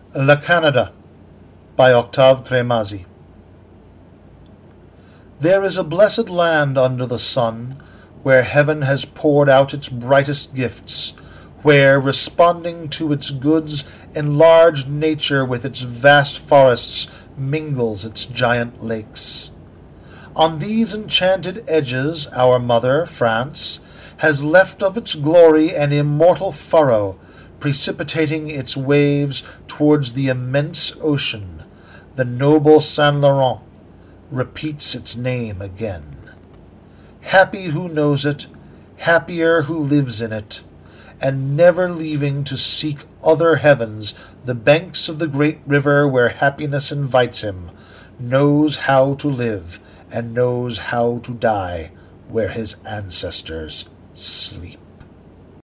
La Canada by Octave Crémazie. There is a blessed land under the sun, where heaven has poured out its brightest gifts, where, responding to its goods, enlarged nature with its vast forests mingles its giant lakes. On these enchanted edges our mother, France, has left of its glory an immortal furrow, precipitating its waves towards the immense ocean. The noble Saint Laurent repeats its name again. Happy who knows it, happier who lives in it, and never leaving to seek other heavens, the banks of the great river where happiness invites him, knows how to live and knows how to die where his ancestors sleep.